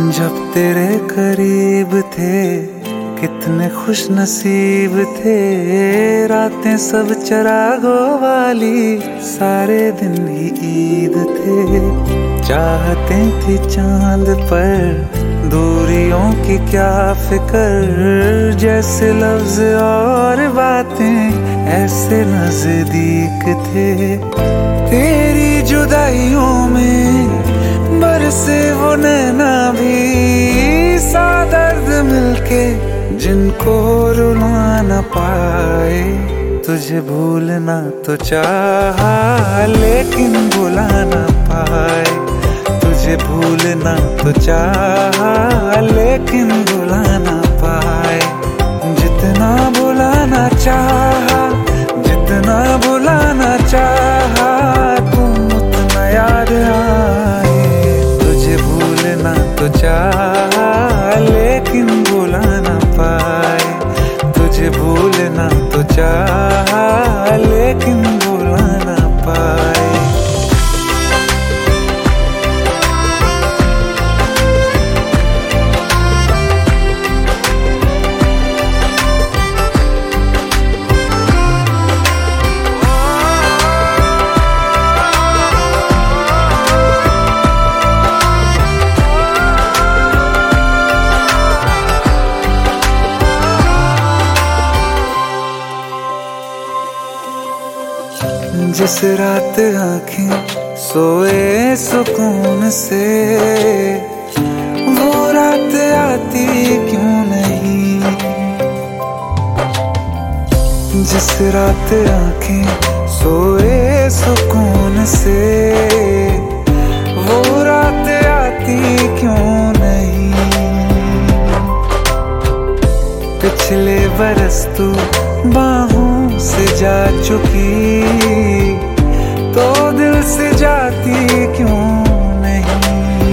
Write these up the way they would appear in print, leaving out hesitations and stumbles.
जब तेरे करीब थे कितने खुश नसीब थे, रातें सब चरागों वाली, सारे दिन ही ईद थे। चाहते थी चांद पर दूरियों की क्या फिक्र, जैसे लफ्ज और बातें ऐसे नजदीक थे। तेरी जुदाइयों में बरसे वो नैना भी, सा दर्द मिलके जिनको रुला न पाए। तुझे भूलना तो चाहा लेकिन भुला न पाए, तुझे भूलना तो चाहा लेकिन भुला न पाए। जितना भुलाना चाहा, जितना भुलाना चाहा, तुम उतना याद आए। तुझे भूलना तो चाहा लेकिन भुला न पाए, तुझे भूलना तो चाहा लेकिन भुला न पाए। जिस रात आँखें सोए सुकून से, वो रात आती क्यों नहीं। जिस रात आँखें सोए सुकून से, वो रात आती क्यों नहीं। पिछले बरस तू बाहों से जा चुकी, तो दिल से जाती क्यों नहीं।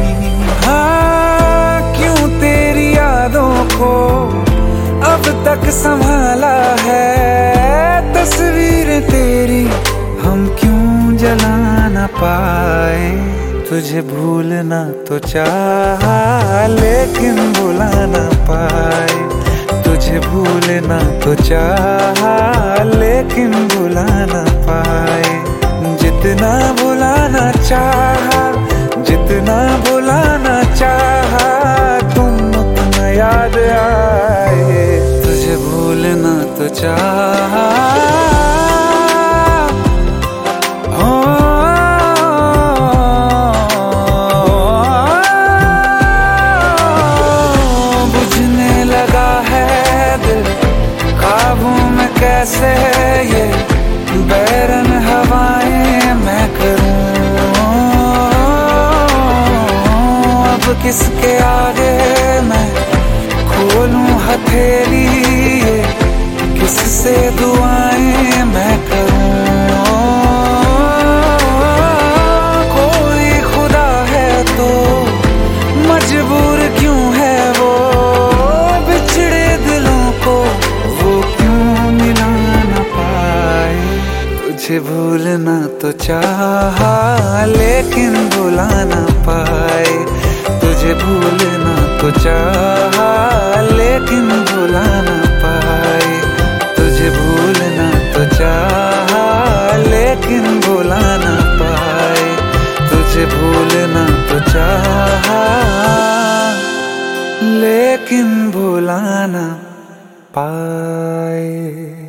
हाँ, क्यों तेरी यादों को अब तक संभाला है, तस्वीर तेरी हम क्यों जला न पाए। तुझे भूलना तो चाहा लेकिन भुला न पाए, तुझे भूलना तो चाहा लेकिन भुला न पाए। जितना भुलाना चाहा, जितना भुलाना चाहा, तुम उतना याद आए। तुझे भूलना तो चाहा, बुझने लगा है दिल काबू में कैसे, ये बैरन हवाएं मैं करूं। अब किसके आगे मैं खोलूं हथेली, किससे दुआएं मैं करूं। कोई खुदा है तो मजबूर क्यों है वो, बिछड़े दिलों को वो क्यों मिला न पाए। तुझे भूलना तो चाहा लेकिन भुला न पाए, तुझे भूलना तो चाहा लेकिन भुला न पाए। तुझे भूलना तो चाहा लेकिन भुला न पाए, तुझे भूलना तो चाहा लेकिन भुला न पाए।